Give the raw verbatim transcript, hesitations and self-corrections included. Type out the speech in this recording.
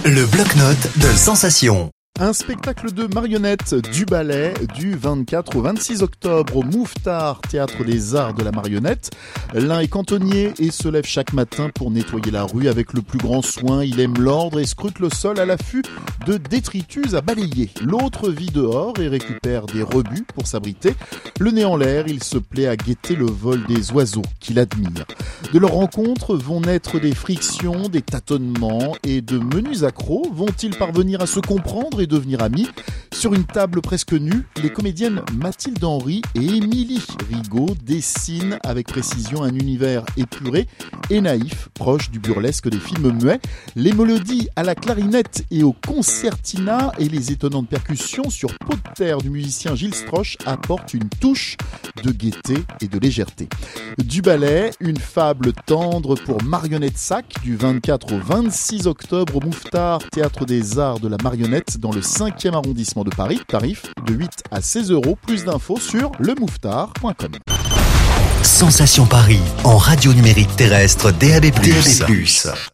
Le bloc-notes de Sensation. Un spectacle de marionnettes du ballet du vingt-quatre au vingt-six octobre au Mouffetard, Théâtre des Arts de la Marionnette. L'un est cantonnier et se lève chaque matin pour nettoyer la rue avec le plus grand soin. Il aime l'ordre et scrute le sol à l'affût de détritus à balayer. L'autre vit dehors et récupère des rebuts pour s'abriter. Le nez en l'air, il se plaît à guetter le vol des oiseaux qu'il admire. De leur rencontre vont naître des frictions, des tâtonnements et de menus accros. Vont-ils parvenir à se comprendre et devenir amis? Sur une table presque nue, les comédiennes Mathilde Henry et Émilie Rigaud dessinent avec précision un univers épuré et naïf, proche du burlesque des films muets. Les mélodies à la clarinette et au concertina et les étonnantes percussions sur peau de terre du musicien Gilles Stroche apportent une touche de gaieté et de légèreté. Du ballet, une fable tendre pour Marionnette Sac du vingt-quatre au vingt-six octobre au Mouffetard, Théâtre des Arts de la Marionnette dans le cinquième arrondissement de Paris. Tarif de huit à seize euros. Plus d'infos sur le mouffetard point com. Sensation Paris en radio numérique terrestre D A B plus.